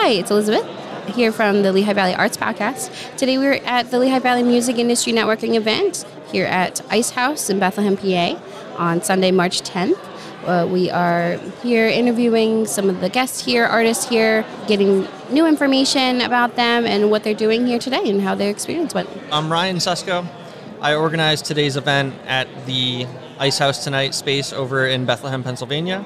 Hi, it's Elizabeth here from the Lehigh Valley Arts Podcast. Today we're at the Lehigh Valley Music Industry Networking event here at Ice House in Bethlehem, PA on Sunday, March 10th. We are here interviewing some of the guests here, artists here, getting new information about them and what they're doing here today and how their experience went. I'm Ryan Susko. I organized today's event at the Ice House Tonight space over in Bethlehem, Pennsylvania.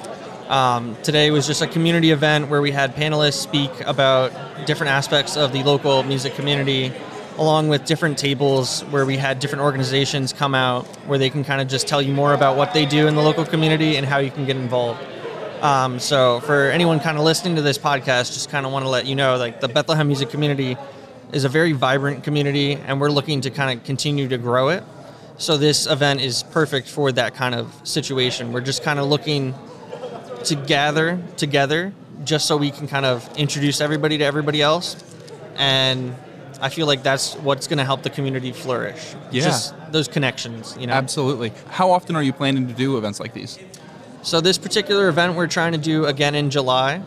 Today was just a community event where we had panelists speak about different aspects of the local music community, along with different tables where we had different organizations come out where they can kind of just tell you more about what they do in the local community and how you can get involved. So for anyone kind of listening to this podcast, just kind of want to let you know, like, the Bethlehem music community is a very vibrant community and we're looking to kind of continue to grow it. So this event is perfect for that kind of situation. We're just kind of looking to gather together just so we can kind of introduce everybody to everybody else. And I feel like that's what's going to help the community flourish. Yeah. Just those connections, you know? Absolutely. How often are you planning to do events like these? So this particular event we're trying to do again in July.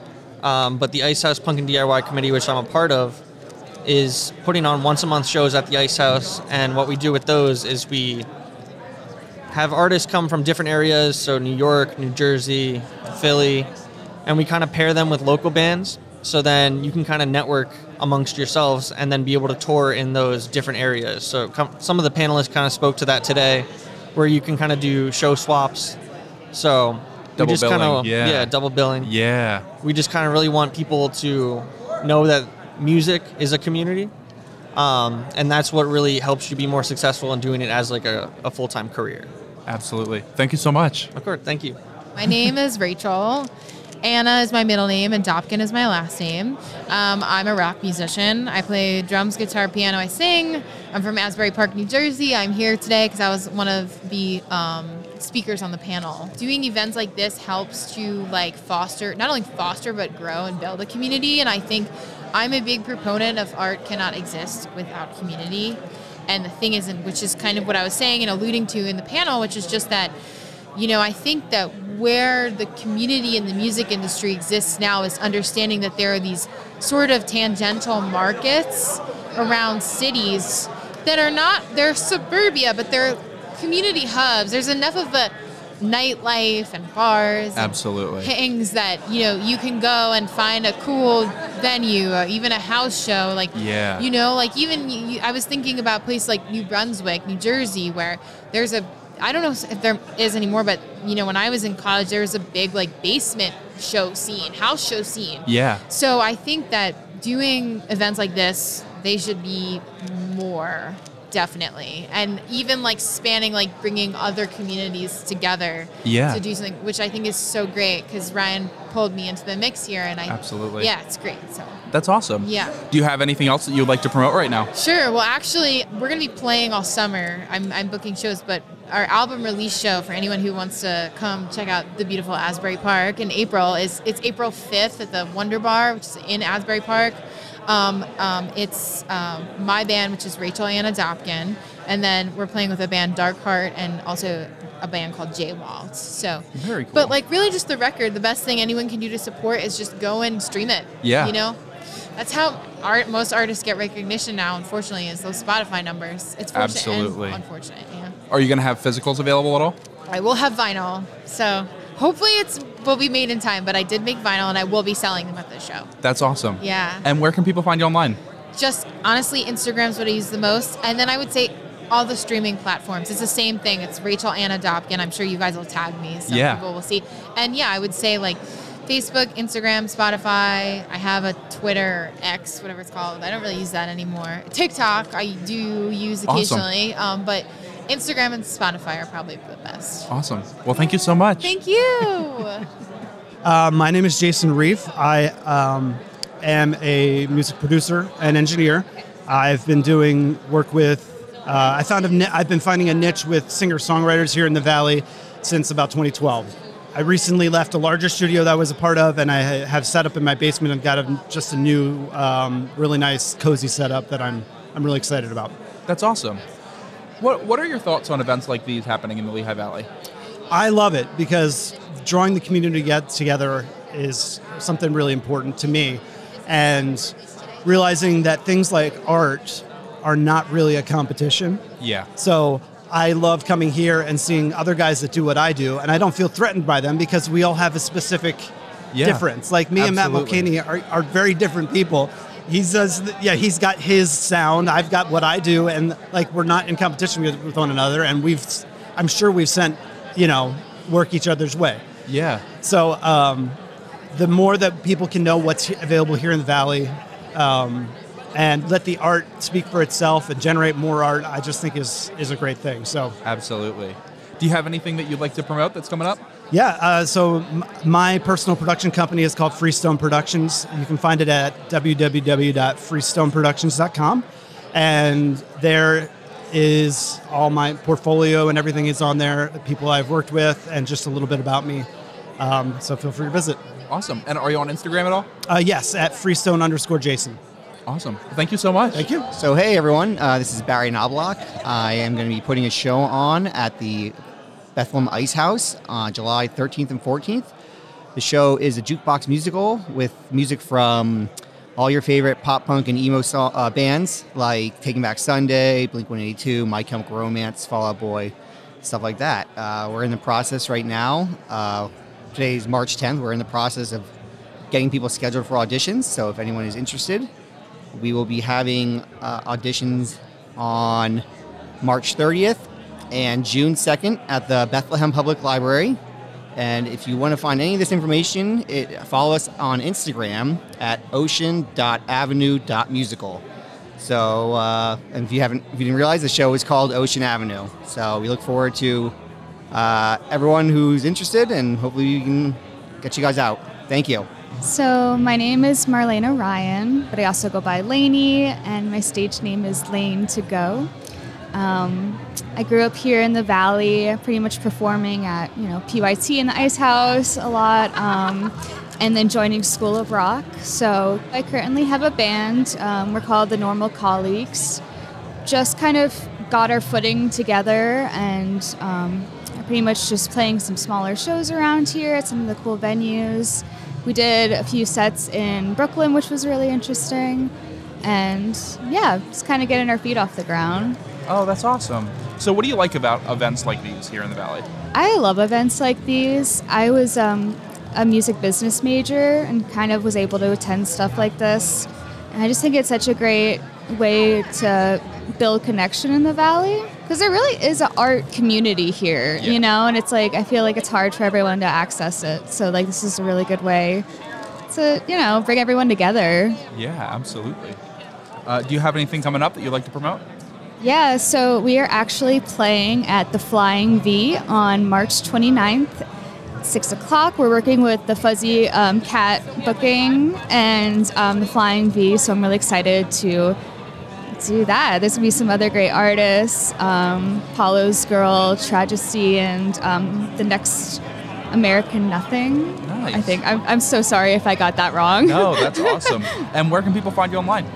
But the Ice House Punk and DIY Committee, which I'm a part of, is putting on once a month shows at the Ice House. And what we do with those is we have artists come from different areas, so New York, New Jersey, Philly, and we kind of pair them with local bands, so then you can kind of network amongst yourselves and then be able to tour in those different areas. So some of the panelists kind of spoke to that today, where you can kind of do show swaps. So Double we just billing, kind of yeah. Double billing. Yeah. We just kind of really want people to know that music is a community. And that's what really helps you be more successful in doing it as like a full-time career. Absolutely. Thank you so much. Of course, thank you. My name is Rachel. Anna is my middle name and Dopkin is my last name. I'm a rock musician. I play drums, guitar, piano, I sing. I'm from Asbury Park, New Jersey. I'm here today because I was one of the speakers on the panel. Doing events like this helps to not only foster but grow and build a community. And I think I'm a big proponent of art cannot exist without community. And the thing is, which is kind of what I was saying and alluding to in the panel, which is just that, I think that where the community in the music industry exists now is understanding that there are these sort of tangential markets around cities that they're suburbia, but they're community hubs. There's enough of a nightlife and bars Absolutely. and things that you can go and find a cool venue or even a house show I was thinking about a place like New Brunswick, New Jersey, where there's I don't know if there is anymore, but when I was in college there was a big basement house show scene. Yeah. So I think that doing events like this, they should be more. Definitely. And even spanning, bringing other communities together to do something, which I think is so great because Ryan pulled me into the mix here. And Absolutely. Yeah, it's great. So that's awesome. Yeah. Do you have anything else that you'd like to promote right now? Sure. Well, actually, we're going to be playing all summer. I'm booking shows, but our album release show for anyone who wants to come check out the beautiful Asbury Park in April it's April 5th at the Wonder Bar, which is in Asbury Park. It's my band, which is Rachel Anna Dopkin, and then we're playing with a band Dark Heart and also a band called J Waltz. So very cool. But really just the record, the best thing anyone can do to support is just go and stream it. Yeah. That's how most artists get recognition now, unfortunately, is those Spotify numbers. It's fortunate Absolutely. and unfortunate, yeah. Are you going to have physicals available at all? I will have vinyl, so hopefully will be made in time, but I did make vinyl and I will be selling them at the show. That's awesome. Yeah. And where can people find you online? Just honestly, Instagram's what I use the most. And then I would say all the streaming platforms. It's the same thing. It's Rachel Anna Dopkin. I'm sure you guys will tag me so people will see. And yeah, I would say Facebook, Instagram, Spotify. I have a Twitter, X, whatever it's called. I don't really use that anymore. TikTok, I do use occasionally. Awesome. But Instagram and Spotify are probably the best. Awesome. Well, thank you so much. Thank you. My name is Jason Reeve. I am a music producer and engineer. I've been doing work with, I've been finding a niche with singer-songwriters here in the Valley since about 2012. I recently left a larger studio that I was a part of, and I have set up in my basement and got just a new, really nice, cozy setup that I'm really excited about. That's awesome. What are your thoughts on events like these happening in the Lehigh Valley? I love it because drawing the community together is something really important to me. and realizing that things like art are not really a competition. Yeah. So I love coming here and seeing other guys that do what I do, and I don't feel threatened by them because we all have a specific difference. Like me and Matt absolutely. Mulcahy are very different people. He says, he's got his sound, I've got what I do, and like we're not in competition with one another, and I'm sure we've sent, work each other's way. Yeah. So the more that people can know what's available here in the Valley, and let the art speak for itself and generate more art, I just think is a great thing. So Absolutely. Do you have anything that you'd like to promote that's coming up? yeah, my personal production company is called Freestone Productions. You can find it at www.freestoneproductions.com, and there is all my portfolio and everything is on there, the people I've worked with, and just a little bit about me. So feel free to visit. Awesome. And are you on Instagram at all? Yes, at Freestone_Jason. Awesome. Thank you so much. Thank you. So hey everyone, this is Barry Knobloch. I am going to be putting a show on at the Bethlehem Ice House on July 13th and 14th. The show is a jukebox musical with music from all your favorite pop punk and emo bands like Taking Back Sunday, Blink-182, My Chemical Romance, Fall Out Boy, stuff like that. We're in the process right now. Today's March 10th. We're in the process of getting people scheduled for auditions. So if anyone is interested, we will be having auditions on March 30th and June 2nd at the Bethlehem Public Library. And if you want to find any of this information, follow us on Instagram at ocean.avenue.musical. So, and if you didn't realize, the show is called Ocean Avenue. So we look forward to everyone who's interested, and hopefully we can get you guys out. Thank you. So my name is Marlena Ryan, but I also go by Lainey, and my stage name is Lane to Go. I grew up here in the Valley, pretty much performing at PYT in the Ice House a lot, and then joining School of Rock. So I currently have a band. We're called the Normal Colleagues. Just kind of got our footing together, and pretty much just playing some smaller shows around here at some of the cool venues. We did a few sets in Brooklyn, which was really interesting. And yeah, just kind of getting our feet off the ground. Oh, that's awesome. So what do you like about events like these here in the Valley? I love events like these. I was a music business major and kind of was able to attend stuff like this. And I just think it's such a great way to build connection in the Valley. Because there really is an art community here, and it's like, I feel like it's hard for everyone to access it. So like, this is a really good way to, bring everyone together. Yeah, absolutely. Do you have anything coming up that you'd like to promote? Yeah, so we are actually playing at the Flying V on March 29th, 6 o'clock. We're working with the Fuzzy Cat booking and the Flying V, so I'm really excited to do that. There's going to be some other great artists, Paulo's Girl, Tragesty, and the Next American Nothing. Nice. I think. I'm so sorry if I got that wrong. No, that's awesome. And where can people find you online?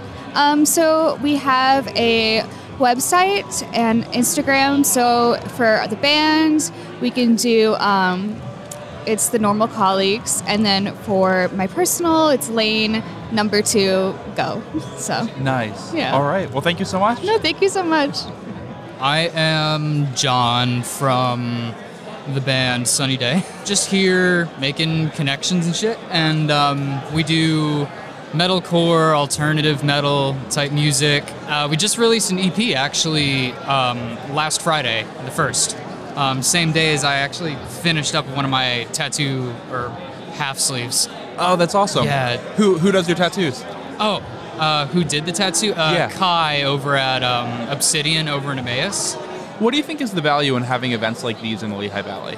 So we have a website and Instagram. So for the band, we can do it's the Normal Colleagues, and then for my personal, it's Lane #2 Go. So nice. Yeah. All right. Well, thank you so much. No, thank you so much. I am John from the band Sunny Day. Just here making connections and shit, and we do metalcore, alternative metal type music. We just released an EP actually last Friday, the 1st. Same day as I actually finished up one of my tattoo or half sleeves. Oh, that's awesome. Yeah. Who does your tattoos? Oh, who did the tattoo? Kai over at Obsidian over in Emmaus. What do you think is the value in having events like these in the Lehigh Valley?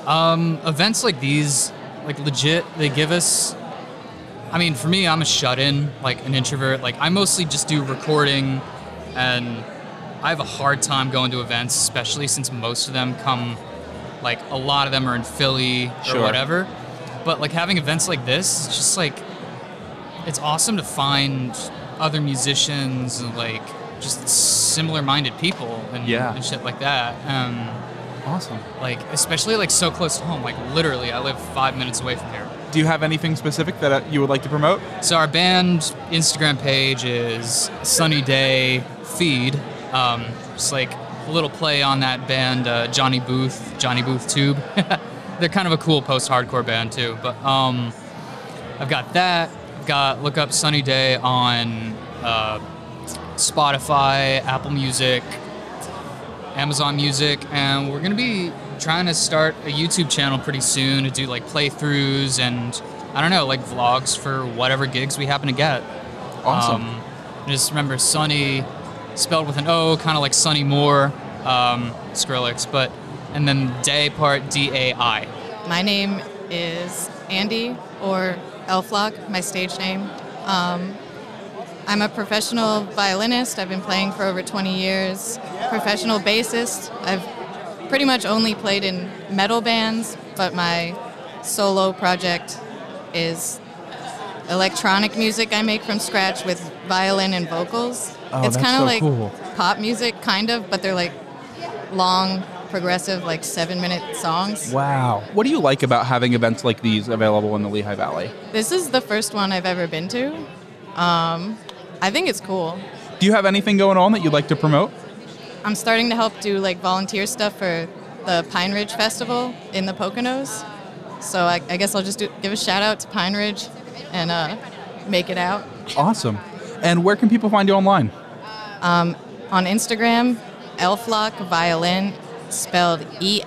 Events like these, like legit, they give us, I mean, for me, I'm a shut-in, like an introvert. Like I mostly just do recording, and I have a hard time going to events, especially since most of them come, like a lot of them are in Philly or whatever. But like having events like this, it's just like, it's awesome to find other musicians and like just similar-minded people and shit like that. Awesome. Like especially like so close to home. Like literally, I live 5 minutes away from here. Do you have anything specific that you would like to promote? So our band Instagram page is Sunny Day Feed. Just like a little play on that band Johnny Booth Tube. They're kind of a cool post-hardcore band too. But I've got that. Look up Sunny Day on Spotify, Apple Music, Amazon Music, and we're gonna be trying to start a YouTube channel pretty soon to do like playthroughs and I don't know, like vlogs for whatever gigs we happen to get. Awesome. Just remember Sunny spelled with an O, kind of like Sunny Moore, Skrillex, and then day part D-A-I. My name is Andy, or Elflock, my stage name. I'm a professional violinist. I've been playing for over 20 years. Professional bassist. I've pretty much only played in metal bands, but my solo project is electronic music I make from scratch with violin and vocals. It's kind of like cool. pop music, kind of, but they're like long, progressive, like 7-minute songs. Wow. What do you like about having events like these available in the Lehigh Valley? This is the first one I've ever been to. I think it's cool. Do you have anything going on that you'd like to promote? I'm starting to help do like volunteer stuff for the Pine Ridge Festival in the Poconos. So I guess I'll just give a shout out to Pine Ridge and make it out. Awesome. And where can people find you online? On Instagram, Elflock Violin, spelled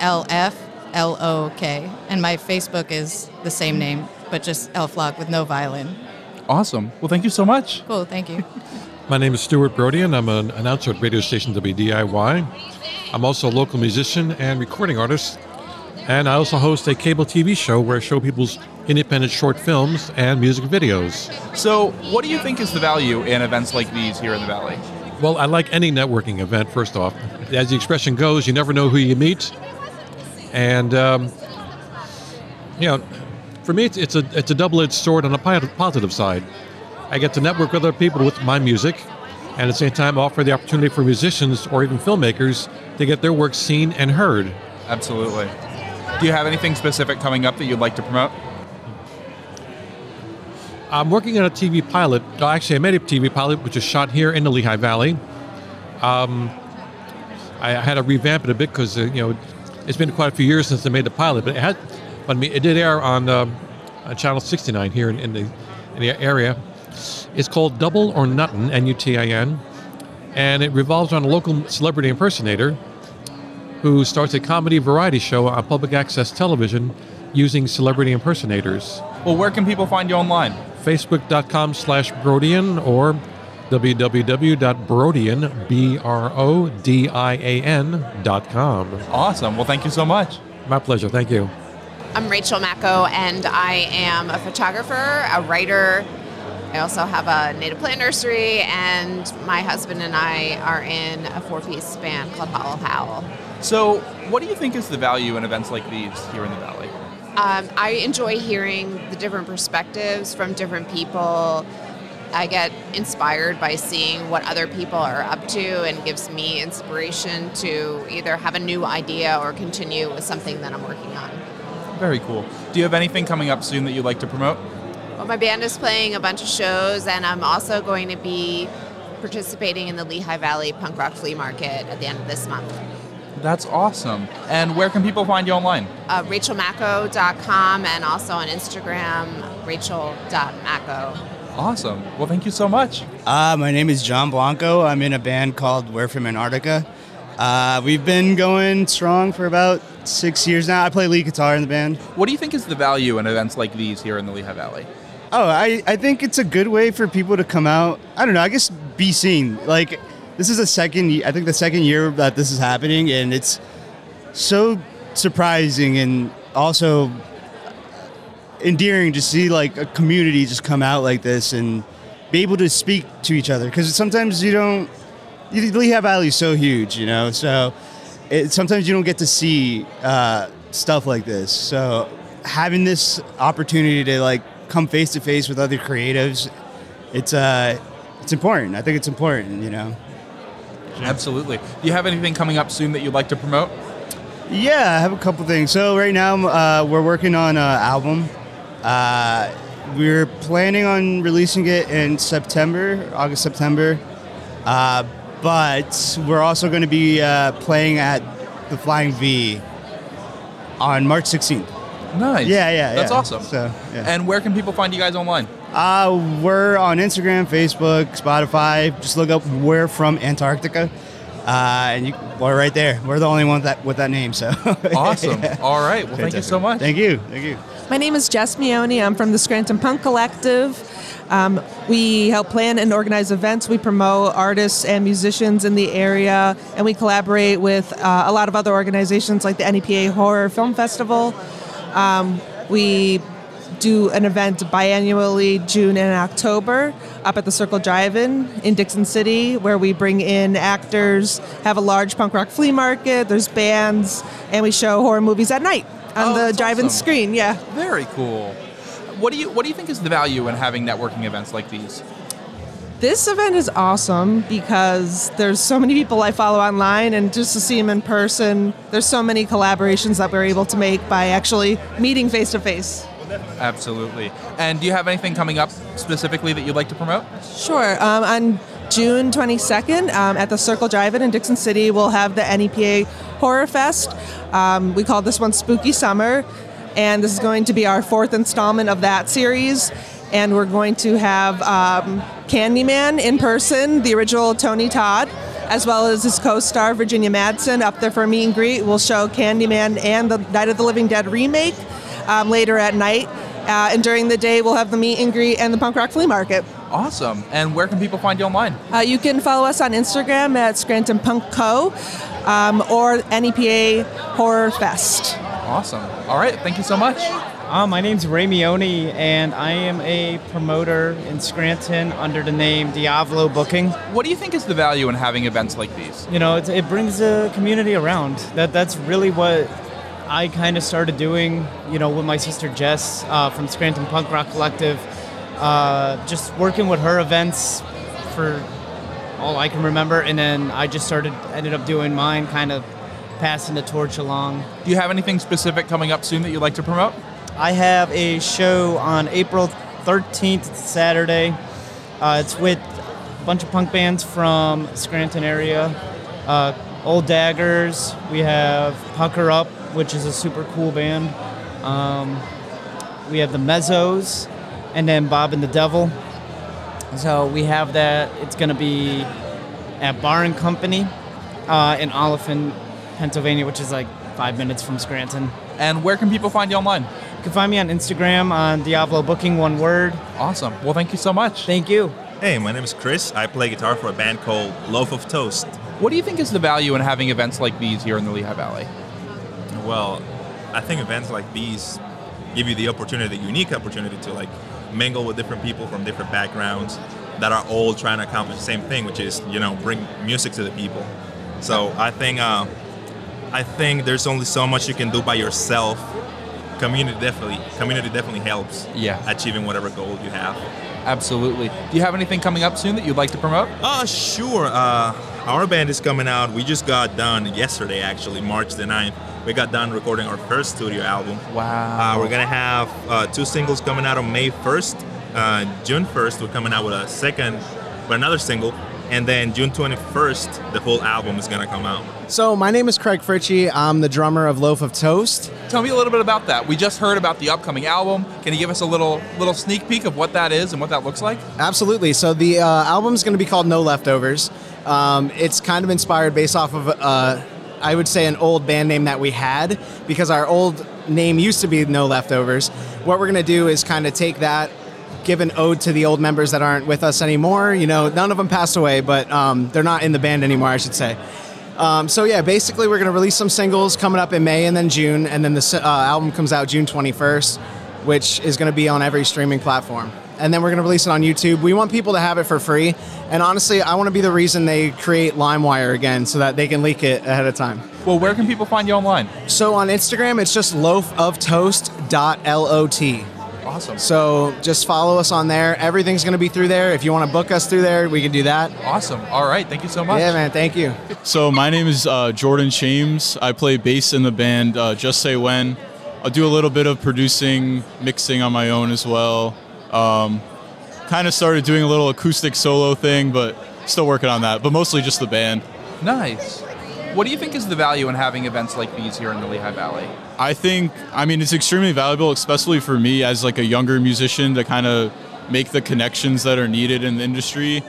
E-L-F-L-O-K. And my Facebook is the same name, but just Elflock with no violin. Awesome. Well, thank you so much. Cool, thank you. My name is Stuart Brody, and I'm an announcer at radio station WDIY. I'm also a local musician and recording artist, and I also host a cable TV show where I show people's independent short films and music videos. So, what do you think is the value in events like these here in the Valley? Well, I like any networking event, first off. As the expression goes, you never know who you meet. And, for me, it's a double-edged sword on the positive side. I get to network with other people with my music, and at the same time offer the opportunity for musicians or even filmmakers to get their work seen and heard. Absolutely. Do you have anything specific coming up that you'd like to promote? I'm working on a TV pilot. Actually, I made a TV pilot, which is shot here in the Lehigh Valley. I had to revamp it a bit because it's been quite a few years since I made the pilot, but it did air on Channel 69 here in the area. It's called Double or Nuttin', N-U-T-I-N, and it revolves around a local celebrity impersonator who starts a comedy variety show on public access television using celebrity impersonators. Well, where can people find you online? Facebook.com/Brodian or www.brodian.com. Awesome. Well, thank you so much. My pleasure. Thank you. I'm Rachel Macco, and I am a photographer, a writer. I also have a native plant nursery, and my husband and I are in a 4-piece band called Hollow Howl. So, what do you think is the value in events like these here in the Valley? I enjoy hearing the different perspectives from different people. I get inspired by seeing what other people are up to, and gives me inspiration to either have a new idea or continue with something that I'm working on. Very cool. Do you have anything coming up soon that you'd like to promote? Well, my band is playing a bunch of shows, and I'm also going to be participating in the Lehigh Valley Punk Rock Flea Market at the end of this month. That's awesome. And where can people find you online? RachelMacco.com, and also on Instagram, Rachel.Macco. Awesome. Well, thank you so much. My name is John Blanco. I'm in a band called We're From Antarctica. We've been going strong for about 6 years now. I play lead guitar in the band. What do you think is the value in events like these here in the Lehigh Valley? I think it's a good way for people to come out. I don't know, I guess be seen. Like, this is the second year that this is happening, and it's so surprising and also endearing to see like a community just come out like this and be able to speak to each other. Because sometimes Lehigh Valley is so huge, so sometimes you don't get to see stuff like this. So having this opportunity to like come face to face with other creatives, it's important. I think it's important, Absolutely. Do you have anything coming up soon that you'd like to promote? Yeah, I have a couple things. So right now we're working on an album. We're planning on releasing it in September, August, September. But we're also going to be playing at the Flying V on March 16th. Nice. Yeah. That's awesome. So, yeah. And where can people find you guys online? We're on Instagram, Facebook, Spotify. Just look up We're From Antarctica. And we're right there. We're the only one with that name. So Awesome. Yeah. All right. Well, thank you so much. Thank you. My name is Jess Mione. I'm from the Scranton Punk Collective. We help plan and organize events. We promote artists and musicians in the area, and we collaborate with a lot of other organizations like the NEPA Horror Film Festival. We do an event biannually, June and October, up at the Circle Drive-In in Dixon City, where we bring in actors, have a large punk rock flea market, there's bands, and we show horror movies at night on the drive-in awesome. screen. Yeah. Very cool. What do you think is the value in having networking events like these? This event is awesome because there's so many people I follow online, and just to see them in person, there's so many collaborations that we're able to make by actually meeting face to face. Absolutely. And do you have anything coming up specifically that you'd like to promote? Sure. On June 22nd at the Circle Drive-In in Dixon City, we'll have the NEPA Horror Fest. We call this one Spooky Summer, and this is going to be our 4th installment of that series. And we're going to have Candyman in person, the original Tony Todd, as well as his co-star Virginia Madsen up there for a meet and greet. We'll show Candyman and the Night of the Living Dead remake later at night. And during the day, we'll have the meet and greet and the punk rock flea market. Awesome. And where can people find you online? You can follow us on Instagram at Scranton Punk Co. Or NEPA Horror Fest. Awesome. All right. Thank you so much. My name's Ray Mione, and I am a promoter in Scranton under the name Diavolo Booking. What do you think is the value in having events like these? You know, it brings the community around. That's really what I kind of started doing, you know, with my sister Jess from Scranton Punk Rock Collective, just working with her events for all I can remember, and then I just ended up doing mine, kind of passing the torch along. Do you have anything specific coming up soon that you'd like to promote? I have a show on April 13th, Saturday. It's with a bunch of punk bands from Scranton area. Old Daggers, we have Pucker Up, which is a super cool band. We have the Mezzos, and then Bob and the Devil. So we have that. It's going to be at Bar and Company in Oliphant, Pennsylvania, which is like 5 minutes from Scranton. And where can people find you online? You can find me on Instagram on Diavolo Booking, one word. Awesome. Well, thank you so much. Thank you. Hey, my name is Chris. I play guitar for a band called Loaf of Toast. What do you think is the value in having events like these here in the Lehigh Valley? Well, I think events like these give you the unique opportunity to like mingle with different people from different backgrounds that are all trying to accomplish the same thing, which is, you know, bring music to the people. So I think there's only so much you can do by yourself. Community definitely helps. Yeah. Achieving whatever goal you have. Absolutely. Do you have anything coming up soon that you'd like to promote? Sure. Our band is coming out. We just got done yesterday, March the 9th. We got done recording our first studio album. Wow. We're going to have 2 singles coming out on May 1st. June 1st, we're coming out with another single. And then June 21st, the whole album is going to come out. So my name is Craig Fritchie. I'm the drummer of Loaf of Toast. Tell me a little bit about that. We just heard about the upcoming album. Can you give us a little sneak peek of what that is and what that looks like? Absolutely. So the album is going to be called No Leftovers. It's kind of inspired based off of, I would say, an old band name that we had, because our old name used to be No Leftovers. What we're going to do is kind of take that, give an ode to the old members that aren't with us anymore. You know, none of them passed away, but they're not in the band anymore, I should say. So yeah, basically we're going to release some singles coming up in May and then June, and then the album comes out June 21st, which is going to be on every streaming platform. And then we're going to release it on YouTube. We want people to have it for free, and honestly, I want to be the reason they create LimeWire again so that they can leak it ahead of time. Well, where can people find you online? So on Instagram, it's just loafoftoast.lot. Awesome. So just follow us on there. Everything's going to be through there. If you want to book us through there, we can do that. Awesome. All right. Thank you so much. Yeah, man. Thank you. So my name is Jordan Shames. I play bass in the band Just Say When. I'll do a little bit of producing, mixing on my own as well. Kind of started doing a little acoustic solo thing, but still working on that. But mostly just the band. Nice. What do you think is the value in having events like these here in the Lehigh Valley? I mean, it's extremely valuable, especially for me as like a younger musician, to kind of make the connections that are needed in the industry.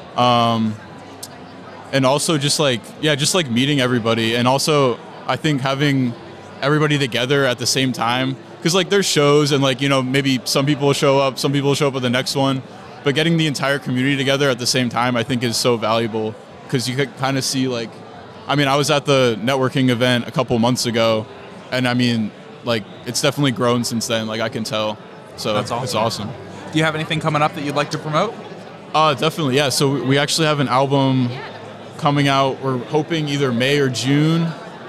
And also just like meeting everybody. And also I think having everybody together at the same time, because like there's shows and like, maybe some people will show up, some people will show up at the next one, but getting the entire community together at the same time, I think is so valuable, because you could kind of see like, I was at the networking event a couple months ago, and it's definitely grown since then. Like I can tell. So That's awesome. It's awesome. Do you have anything coming up that you'd like to promote? Definitely, yeah. So we actually have an album coming out. We're hoping either May or June.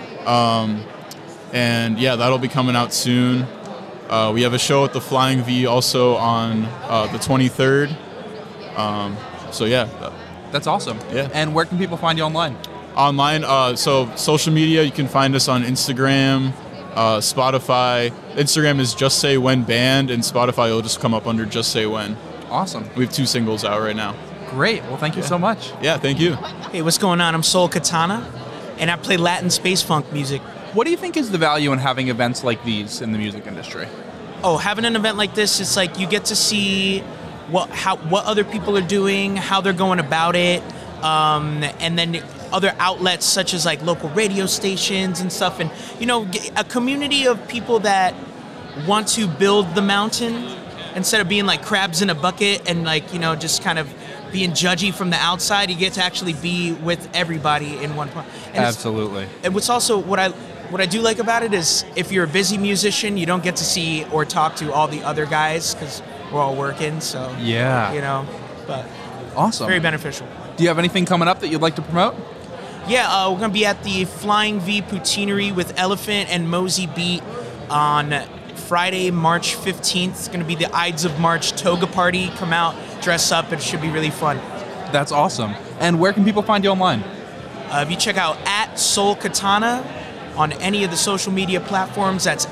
And yeah, that'll be coming out soon. We have a show at the Flying V also on the 23rd. So yeah. That's awesome. Yeah. And where can people find you online? Online, so social media, you can find us on Instagram, Spotify. Instagram is Just Say When Band, and Spotify will just come up under Just Say When. Awesome. We have 2 singles out right now. Great. Well, thank you so much. Yeah, thank you. Hey, what's going on? I'm Soul Katana, and I play Latin space funk music. What do you think is the value in having events like these in the music industry? Oh, having an event like this, it's like you get to see what other people are doing, how they're going about it, and then other outlets such as like local radio stations and stuff, and a community of people that want to build the mountain instead of being like crabs in a bucket and like just kind of being judgy from the outside. You get to actually be with everybody in one part. Absolutely. And what's also what I do like about it is if you're a busy musician, you don't get to see or talk to all the other guys because we're all working. So yeah, but awesome, very beneficial. Do you have anything coming up that you'd like to promote? Yeah, we're going to be at the Flying V Poutineery with Elephant and Mosey Beat on Friday, March 15th. It's going to be the Ides of March toga party. Come out, dress up. It should be really fun. That's awesome. And where can people find you online? If you check out @Soul Katana on any of the social media platforms, that's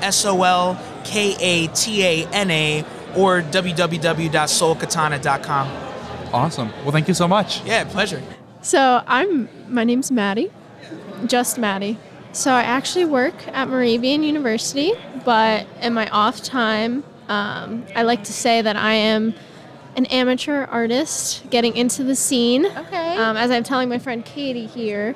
SOLKATANA, or www.soulkatana.com. Awesome. Well, thank you so much. Yeah, pleasure. So my name's Maddie, just Maddie. So I actually work at Moravian University, but in my off time, I like to say that I am an amateur artist getting into the scene. Okay. As I'm telling my friend Katie here,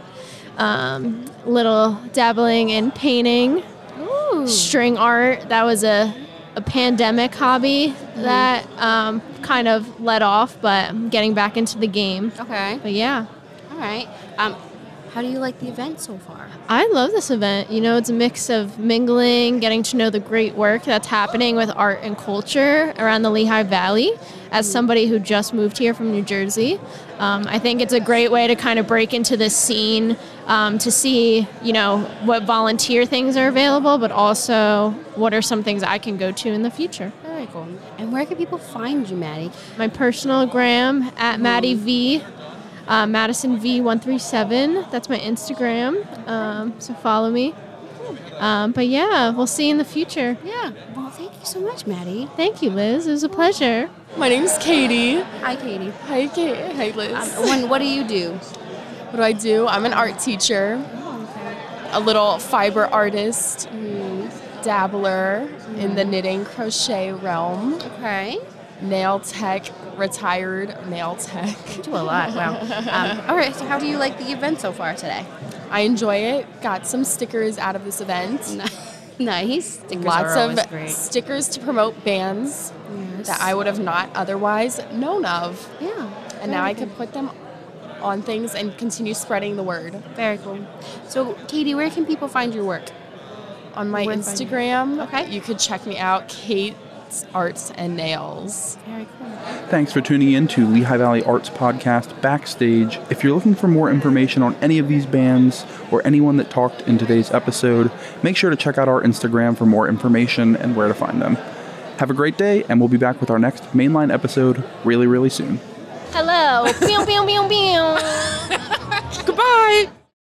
little dabbling in painting, string art. That was a pandemic hobby that kind of let off, but I'm getting back into the game. Okay. But yeah. All right. How do you like the event so far? I love this event. It's a mix of mingling, getting to know the great work that's happening with art and culture around the Lehigh Valley. As somebody who just moved here from New Jersey, I think it's a great way to kind of break into this scene, to see, what volunteer things are available, but also what are some things I can go to in the future. Very cool. And where can people find you, Maddie? My personal gram @Maddie V. Madison V137. That's my Instagram. So follow me. But yeah, we'll see you in the future. Yeah. Well, thank you so much, Maddie. Thank you, Liz. It was a pleasure. My name's Katie. Hi, Katie. Hi, Kate. Hi, Liz. What do you do? What do I do? I'm an art teacher. Oh, okay. A little fiber artist, dabbler in the knitting crochet realm. Okay. Nail tech, retired nail tech. You do a lot. Wow. All right. So how do you like the event so far today? I enjoy it. Got some stickers out of this event. Nice. Stickers Lots are always of great. stickers to promote bands that I would have not otherwise known of. Yeah. And now I can put them on things and continue spreading the word. Very cool. So, Katie, where can people find your work? On my Where to find you? Instagram, Okay. you could check me out, Kate's Arts and Nails. Very cool. Thanks for tuning in to Lehigh Valley Arts Podcast Backstage. If you're looking for more information on any of these bands or anyone that talked in today's episode, make sure to check out our Instagram for more information and where to find them. Have a great day, and we'll be back with our next mainline episode really, really soon. Hello. Pew, pew, pew, pew. Goodbye.